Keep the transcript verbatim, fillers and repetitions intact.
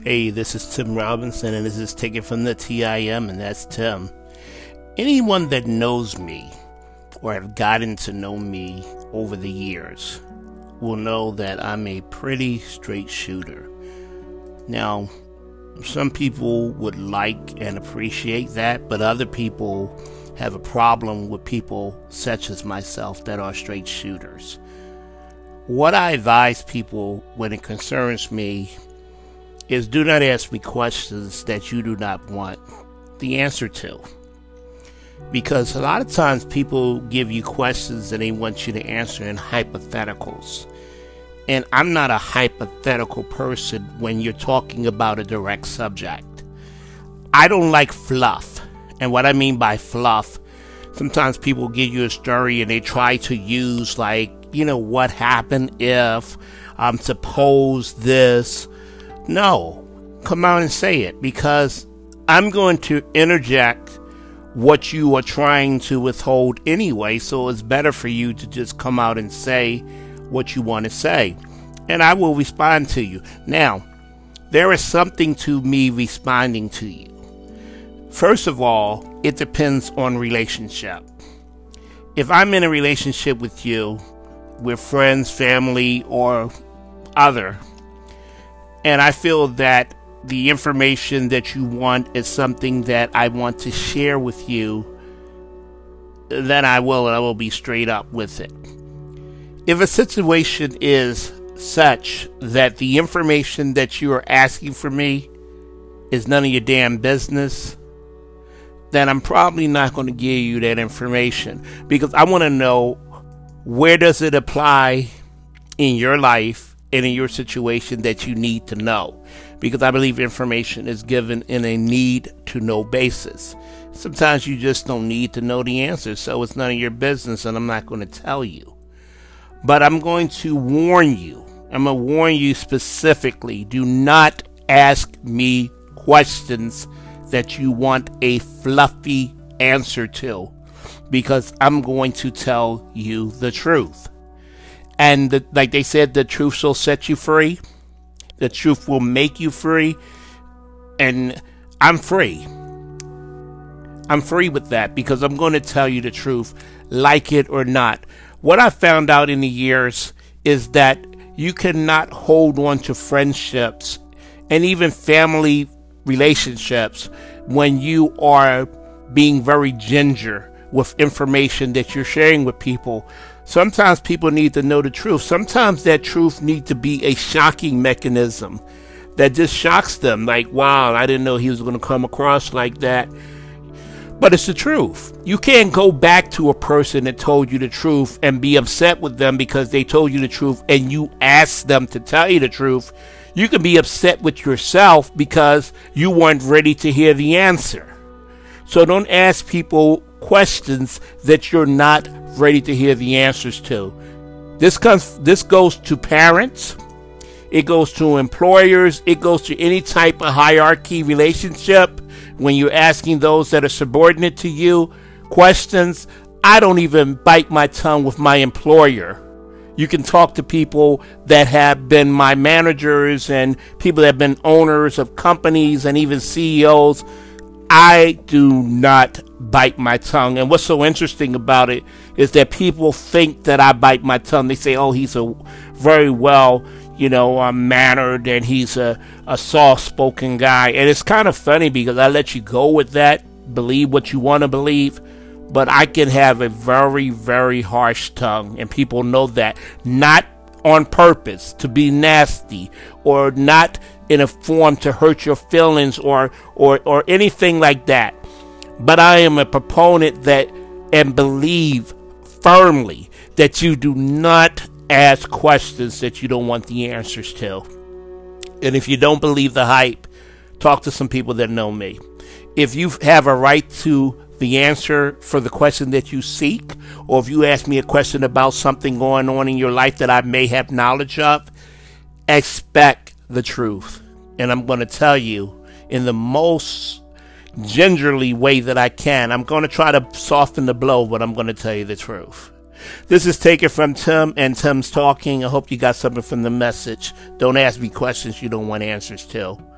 Hey, this is Tim Robinson, and this is Taken from the T I M, and that's Tim. Anyone that knows me or have gotten to know me over the years will know that I'm a pretty straight shooter. Now, some people would like and appreciate that, but other people have a problem with people such as myself that are straight shooters. What I advise people when it concerns me is do not ask me questions that you do not want the answer to. Because a lot of times people give you questions and they want you to answer in hypotheticals. And I'm not a hypothetical person when you're talking about a direct subject. I don't like fluff. And what I mean by fluff, sometimes people give you a story and they try to use like, you know, what happened if, um, suppose this. No, come out and say it, because I'm going to interject what you are trying to withhold anyway, so it's better for you to just come out and say what you want to say, and I will respond to you. Now, there is something to me responding to you. First of all, it depends on relationship. If I'm in a relationship with you, with friends, family, or other, and I feel that the information that you want is something that I want to share with you, then I will, and I will be straight up with it. If a situation is such that the information that you are asking for me is none of your damn business, then I'm probably not going to give you that information, because I want to know, where does it apply in your life and in your situation that you need to know? Because I believe information is given in a need to know basis. Sometimes you just don't need to know the answer, so it's none of your business, and I'm not going to tell you. But I'm going to warn you. I'm going to warn you specifically. Do not ask me questions that you want a fluffy answer to, because I'm going to tell you the truth. And the, like they said, the truth shall set you free. The truth will make you free. And I'm free. I'm free with that, because I'm going to tell you the truth, like it or not. What I found out in the years is that you cannot hold on to friendships and even family relationships when you are being very ginger with information that you're sharing with people. Sometimes people need to know the truth. Sometimes that truth needs to be a shocking mechanism that just shocks them. Like, wow, I didn't know he was going to come across like that. But it's the truth. You can't go back to a person that told you the truth and be upset with them because they told you the truth and you asked them to tell you the truth. You can be upset with yourself because you weren't ready to hear the answer. So don't ask people questions that you're not ready to hear the answers to. This comes this goes to parents, it goes to employers, it goes to any type of hierarchy relationship. When you're asking those that are subordinate to you questions, I don't even bite my tongue with my employer. You can talk to people that have been my managers and people that have been owners of companies and even C E Os. I do not bite my tongue. And what's so interesting about it is that people think that I bite my tongue. They say, oh, he's a very well, you know, uh, mannered, and he's a, a soft-spoken guy. And it's kind of funny because I let you go with that, believe what you want to believe, but I can have a very, very harsh tongue, and people know that. Not on purpose to be nasty, or not in a form to hurt your feelings, or or or anything like that. But I am a proponent that and believe firmly that you do not ask questions that you don't want the answers to. And if you don't believe the hype, talk to some people that know me. If you have a right to the answer for the question that you seek, or if you ask me a question about something going on in your life that I may have knowledge of, expect the truth. And I'm going to tell you in the most gingerly way that I can. I'm going to try to soften the blow, but I'm going to tell you the truth. This is Taken from Tim and Tim's Talking. I hope you got something from the message. Don't ask me questions you don't want answers to.